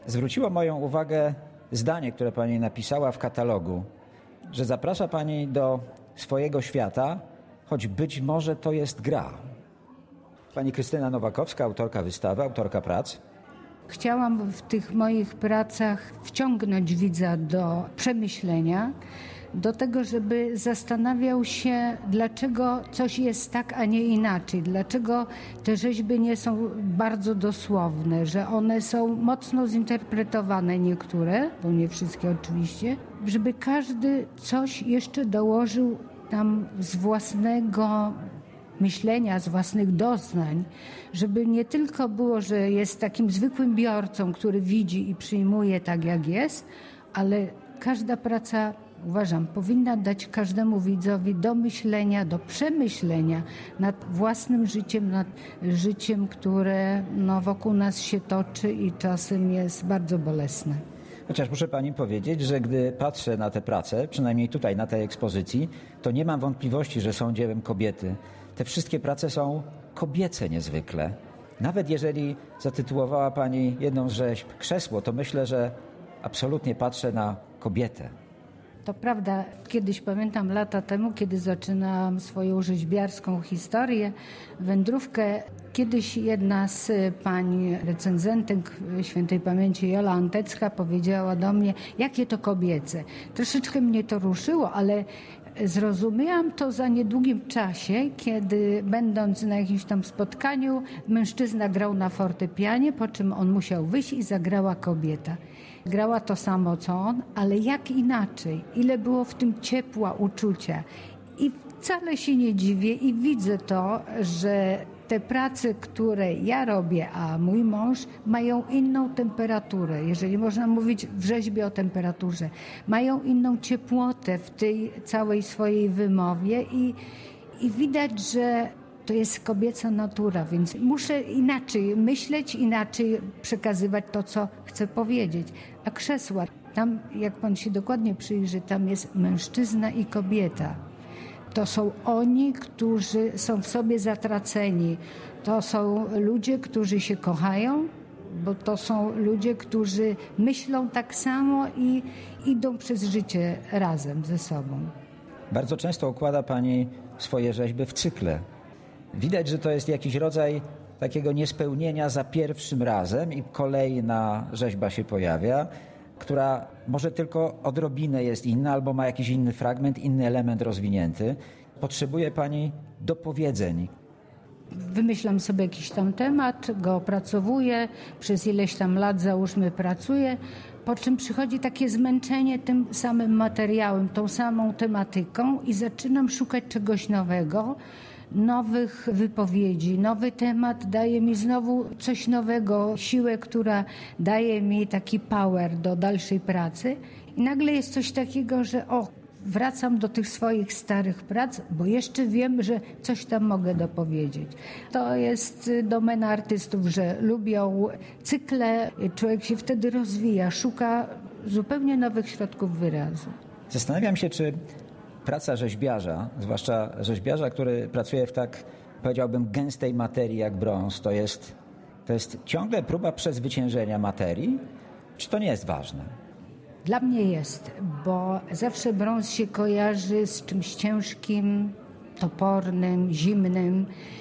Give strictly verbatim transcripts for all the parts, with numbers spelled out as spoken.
Zwróciło moją uwagę zdanie, które pani napisała w katalogu, że zaprasza pani do swojego świata, choć być może to jest gra. Pani Krystyna Nowakowska, autorka wystawy, autorka prac. Chciałam w tych moich pracach wciągnąć widza do przemyślenia, do tego, żeby zastanawiał się, dlaczego coś jest tak, a nie inaczej. Dlaczego te rzeźby nie są bardzo dosłowne, że one są mocno zinterpretowane niektóre, bo nie wszystkie oczywiście, żeby każdy coś jeszcze dołożył tam z własnego myślenia, z własnych doznań, żeby nie tylko było, że jest takim zwykłym biorcą, który widzi i przyjmuje tak, jak jest, ale każda praca, uważam, powinna dać każdemu widzowi do myślenia, do przemyślenia nad własnym życiem, nad życiem, które no, wokół nas się toczy i czasem jest bardzo bolesne. Chociaż muszę pani powiedzieć, że gdy patrzę na te prace, przynajmniej tutaj na tej ekspozycji, to nie mam wątpliwości, że są dziełem kobiety. Te wszystkie prace są kobiece niezwykle. Nawet jeżeli zatytułowała pani jedną z rzeźb krzesło, to myślę, że absolutnie patrzę na kobietę. To prawda, kiedyś pamiętam lata temu, kiedy zaczynałam swoją rzeźbiarską historię, wędrówkę, kiedyś jedna z pań recenzentek świętej pamięci Jola Antecka powiedziała do mnie, jakie to kobiece. Troszeczkę mnie to ruszyło, ale zrozumiałam to za niedługim czasie, kiedy będąc na jakimś tam spotkaniu, mężczyzna grał na fortepianie, po czym on musiał wyjść i zagrała kobieta. Grała to samo co on, ale jak inaczej. Ile było w tym ciepła, uczucia. I wcale się nie dziwię i widzę to, że te prace, które ja robię, a mój mąż, mają inną temperaturę. Jeżeli można mówić w rzeźbie o temperaturze. Mają inną ciepłotę w tej całej swojej wymowie i, i widać, że to jest kobieca natura, więc muszę inaczej myśleć, inaczej przekazywać to, co chcę powiedzieć. A krzesła, tam jak pan się dokładnie przyjrzy, tam jest mężczyzna i kobieta. To są oni, którzy są w sobie zatraceni. To są ludzie, którzy się kochają, bo to są ludzie, którzy myślą tak samo i idą przez życie razem ze sobą. Bardzo często układa pani swoje rzeźby w cykle. Widać, że to jest jakiś rodzaj takiego niespełnienia za pierwszym razem i kolejna rzeźba się pojawia, która może tylko odrobinę jest inna albo ma jakiś inny fragment, inny element rozwinięty. Potrzebuje pani dopowiedzeń. Wymyślam sobie jakiś tam temat, go opracowuję, przez ileś tam lat załóżmy pracuję, po czym przychodzi takie zmęczenie tym samym materiałem, tą samą tematyką i zaczynam szukać czegoś nowego, nowych wypowiedzi, nowy temat daje mi znowu coś nowego, siłę, która daje mi taki power do dalszej pracy i nagle jest coś takiego, że o, wracam do tych swoich starych prac, bo jeszcze wiem, że coś tam mogę dopowiedzieć. To jest domena artystów, że lubią cykle, człowiek się wtedy rozwija, szuka zupełnie nowych środków wyrazu. Zastanawiam się, czy praca rzeźbiarza, zwłaszcza rzeźbiarza, który pracuje w tak, powiedziałbym, gęstej materii jak brąz, to jest, to jest ciągle próba przezwyciężenia materii? Czy to nie jest ważne? Dla mnie jest, bo zawsze brąz się kojarzy z czymś ciężkim, topornym, zimnym.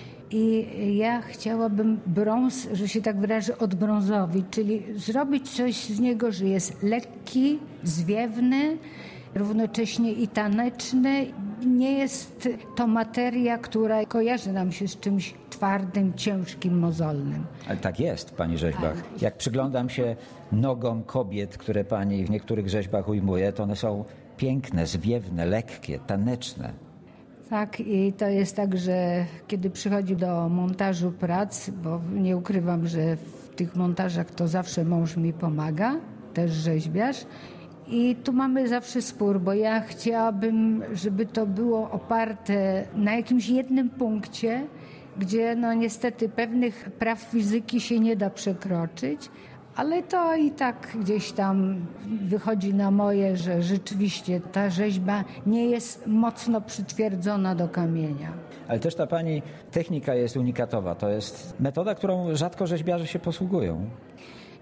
I ja chciałabym brąz, że się tak wyrażę, odbrązowić, czyli zrobić coś z niego, że jest lekki, zwiewny, równocześnie i taneczny. Nie jest to materia, która kojarzy nam się z czymś twardym, ciężkim, mozolnym. Ale tak jest w pani rzeźbach. Jak przyglądam się nogom kobiet, które pani w niektórych rzeźbach ujmuje, to one są piękne, zwiewne, lekkie, taneczne. Tak, i to jest tak, że kiedy przychodzi do montażu prac, bo nie ukrywam, że w tych montażach to zawsze mąż mi pomaga, też rzeźbiarz. I tu mamy zawsze spór, bo ja chciałabym, żeby to było oparte na jakimś jednym punkcie, gdzie no niestety pewnych praw fizyki się nie da przekroczyć, ale to i tak gdzieś tam wychodzi na moje, że rzeczywiście ta rzeźba nie jest mocno przytwierdzona do kamienia. Ale też ta pani technika jest unikatowa. To jest metoda, którą rzadko rzeźbiarze się posługują.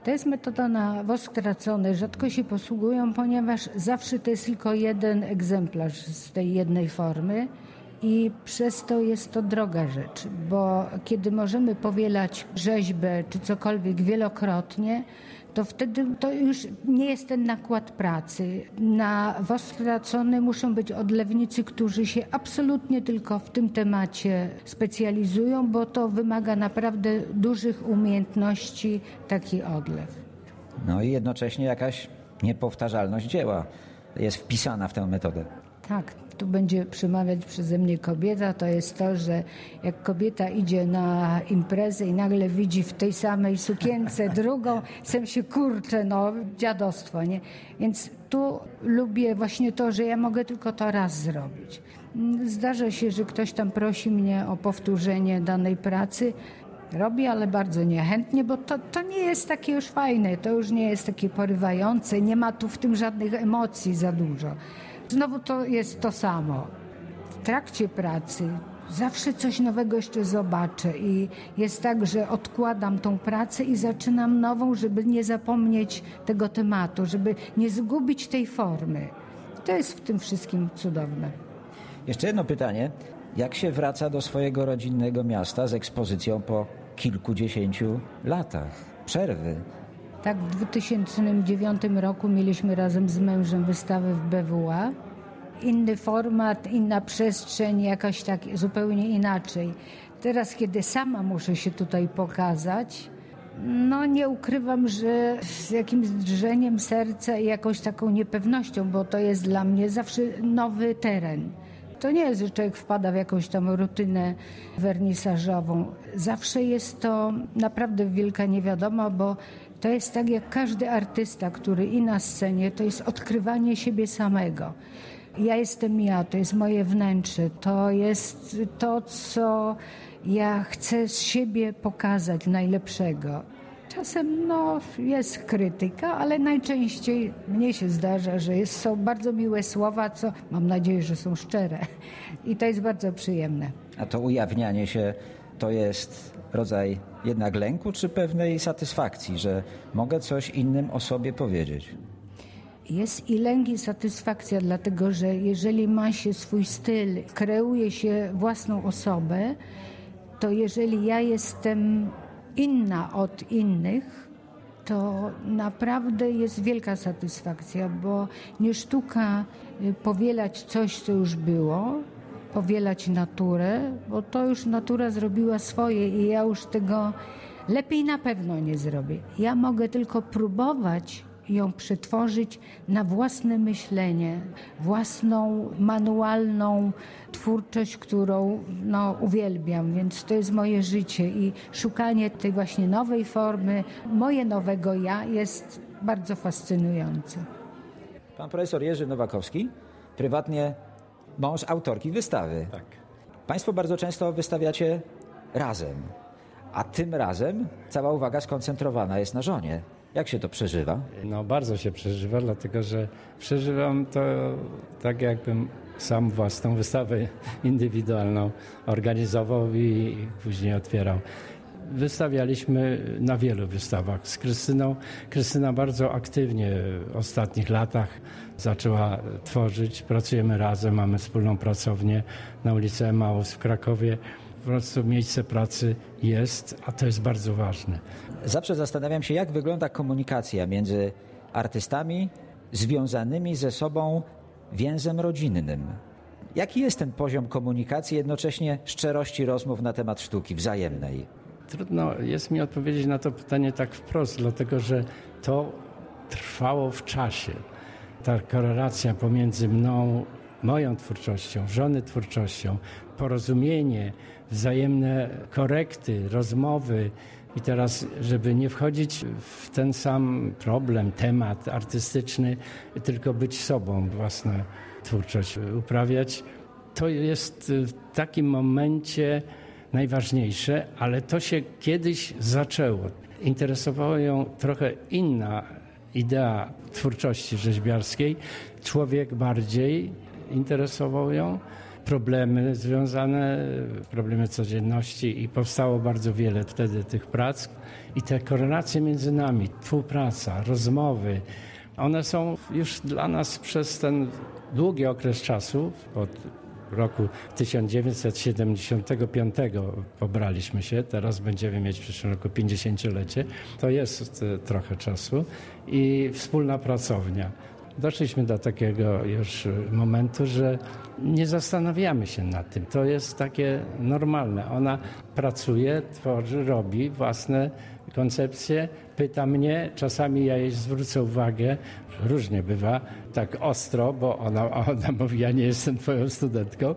To jest metoda na wosk tracony. Rzadko się posługują, ponieważ zawsze to jest tylko jeden egzemplarz z tej jednej formy i przez to jest to droga rzecz, bo kiedy możemy powielać rzeźbę czy cokolwiek wielokrotnie, to wtedy to już nie jest ten nakład pracy. Na wosk tracony muszą być odlewnicy, którzy się absolutnie tylko w tym temacie specjalizują, bo to wymaga naprawdę dużych umiejętności taki odlew. No i jednocześnie jakaś niepowtarzalność dzieła jest wpisana w tę metodę. Tak, tu będzie przemawiać przeze mnie kobieta, to jest to, że jak kobieta idzie na imprezę i nagle widzi w tej samej sukience drugą, sem się kurczę, no dziadostwo, nie? Więc tu lubię właśnie to, że ja mogę tylko to raz zrobić. Zdarza się, że ktoś tam prosi mnie o powtórzenie danej pracy. Robię, ale bardzo niechętnie, bo to, to nie jest takie już fajne, to już nie jest takie porywające, nie ma tu w tym żadnych emocji za dużo. Znowu to jest to samo. W trakcie pracy zawsze coś nowego jeszcze zobaczę i jest tak, że odkładam tą pracę i zaczynam nową, żeby nie zapomnieć tego tematu, żeby nie zgubić tej formy. To jest w tym wszystkim cudowne. Jeszcze jedno pytanie. Jak się wraca do swojego rodzinnego miasta z ekspozycją po kilkudziesięciu latach przerwy? Tak, w dwa tysiące dziewiątym roku mieliśmy razem z mężem wystawę w B W A. Inny format, inna przestrzeń, jakaś tak zupełnie inaczej. Teraz, kiedy sama muszę się tutaj pokazać, no nie ukrywam, że z jakimś drżeniem serca i jakąś taką niepewnością, bo to jest dla mnie zawsze nowy teren. To nie jest, że człowiek wpada w jakąś tam rutynę wernisażową. Zawsze jest to naprawdę wielka niewiadoma, bo to jest tak jak każdy artysta, który i na scenie, to jest odkrywanie siebie samego. Ja jestem ja, to jest moje wnętrze, to jest to, co ja chcę z siebie pokazać najlepszego. Czasem no, jest krytyka, ale najczęściej mnie się zdarza, że jest, są bardzo miłe słowa, co mam nadzieję, że są szczere. I to jest bardzo przyjemne. A to ujawnianie się to jest rodzaj jednak lęku czy pewnej satysfakcji, że mogę coś innym o sobie powiedzieć? Jest i lęk, i satysfakcja, dlatego że jeżeli ma się swój styl, kreuje się własną osobę, to jeżeli ja jestem inna od innych, to naprawdę jest wielka satysfakcja, bo nie sztuka powielać coś, co już było, powielać naturę, bo to już natura zrobiła swoje i ja już tego lepiej na pewno nie zrobię. Ja mogę tylko próbować ją przetworzyć na własne myślenie, własną manualną twórczość, którą no, uwielbiam, więc to jest moje życie i szukanie tej właśnie nowej formy, moje nowego ja jest bardzo fascynujące. Pan profesor Jerzy Nowakowski, prywatnie mąż autorki wystawy. Tak. Państwo bardzo często wystawiacie razem, a tym razem cała uwaga skoncentrowana jest na żonie. Jak się to przeżywa? No bardzo się przeżywa, dlatego że przeżywam to tak, jakbym sam własną wystawę indywidualną organizował i później otwierał. Wystawialiśmy na wielu wystawach z Krystyną. Krystyna bardzo aktywnie w ostatnich latach zaczęła tworzyć. Pracujemy razem, mamy wspólną pracownię na ulicy Emaus w Krakowie. Po prostu miejsce pracy jest, a to jest bardzo ważne. Zawsze zastanawiam się, jak wygląda komunikacja między artystami związanymi ze sobą więzem rodzinnym. Jaki jest ten poziom komunikacji, jednocześnie szczerości rozmów na temat sztuki wzajemnej? Trudno jest mi odpowiedzieć na to pytanie tak wprost, dlatego że to trwało w czasie. Ta korelacja pomiędzy mną, moją twórczością, żony twórczością, porozumienie, wzajemne korekty, rozmowy. I teraz, żeby nie wchodzić w ten sam problem, temat artystyczny, tylko być sobą, własną twórczość uprawiać, to jest w takim momencie najważniejsze, ale to się kiedyś zaczęło. Interesowała ją trochę inna idea twórczości rzeźbiarskiej. Człowiek bardziej interesował ją problemy związane, problemy codzienności i powstało bardzo wiele wtedy tych prac. I te korelacje między nami, współpraca, rozmowy, one są już dla nas przez ten długi okres czasu, od roku tysiąc dziewięćset siedemdziesiątego piątego pobraliśmy się, teraz będziemy mieć w przyszłym roku pięćdziesięciolecie, to jest trochę czasu i wspólna pracownia. Doszliśmy do takiego już momentu, że nie zastanawiamy się nad tym. To jest takie normalne. Ona pracuje, tworzy, robi własne koncepcje, pyta mnie, czasami ja jej zwrócę uwagę, różnie bywa, tak ostro, bo ona, ona mówi, ja nie jestem twoją studentką.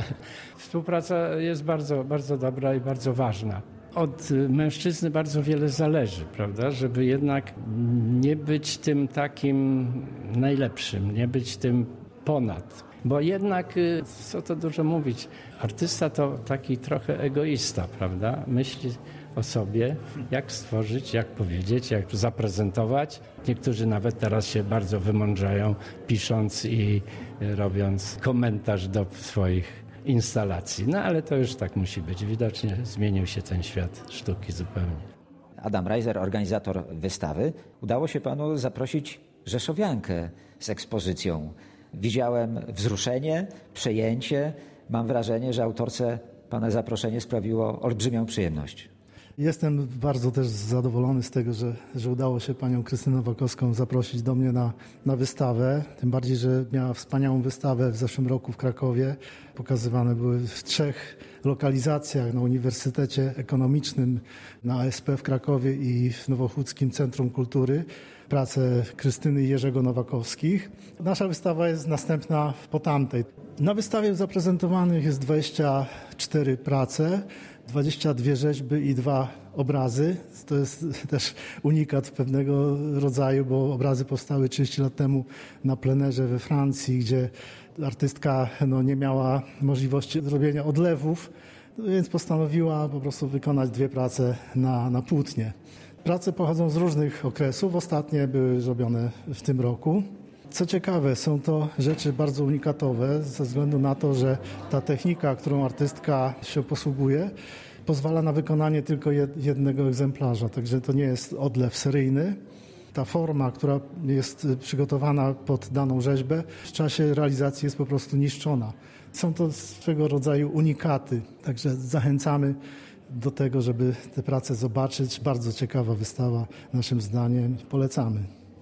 Współpraca jest bardzo, bardzo dobra i bardzo ważna. Od mężczyzny bardzo wiele zależy, prawda, żeby jednak nie być tym takim najlepszym, nie być tym ponad. Bo jednak, co to dużo mówić, artysta to taki trochę egoista, prawda? Myśli o sobie, jak stworzyć, jak powiedzieć, jak zaprezentować. Niektórzy nawet teraz się bardzo wymądrzają, pisząc i robiąc komentarz do swoich instalacji. No ale to już tak musi być. Widocznie zmienił się ten świat sztuki zupełnie. Adam Reiser, organizator wystawy. Udało się panu zaprosić rzeszowiankę z ekspozycją. Widziałem wzruszenie, przejęcie. Mam wrażenie, że autorce pana zaproszenie sprawiło olbrzymią przyjemność. Jestem bardzo też zadowolony z tego, że, że udało się panią Krystynę Nowakowską zaprosić do mnie na, na wystawę. Tym bardziej, że miała wspaniałą wystawę w zeszłym roku w Krakowie. Pokazywane były w trzech lokalizacjach, na Uniwersytecie Ekonomicznym, na A S P w Krakowie i w Nowochódzkim Centrum Kultury. Prace Krystyny i Jerzego Nowakowskich. Nasza wystawa jest następna po tamtej. Na wystawie zaprezentowanych jest dwadzieścia cztery prace, dwadzieścia dwie rzeźby i dwa obrazy. To jest też unikat pewnego rodzaju, bo obrazy powstały trzydzieści lat temu na plenerze we Francji, gdzie artystka no, nie miała możliwości zrobienia odlewów, więc postanowiła po prostu wykonać dwie prace na, na płótnie. Prace pochodzą z różnych okresów, ostatnie były zrobione w tym roku. Co ciekawe, są to rzeczy bardzo unikatowe ze względu na to, że ta technika, którą artystka się posługuje, pozwala na wykonanie tylko jednego egzemplarza, także to nie jest odlew seryjny. Ta forma, która jest przygotowana pod daną rzeźbę, w czasie realizacji jest po prostu niszczona. Są to swego rodzaju unikaty, także zachęcamy do tego, żeby te prace zobaczyć. Bardzo ciekawa wystawa, naszym zdaniem. Polecamy.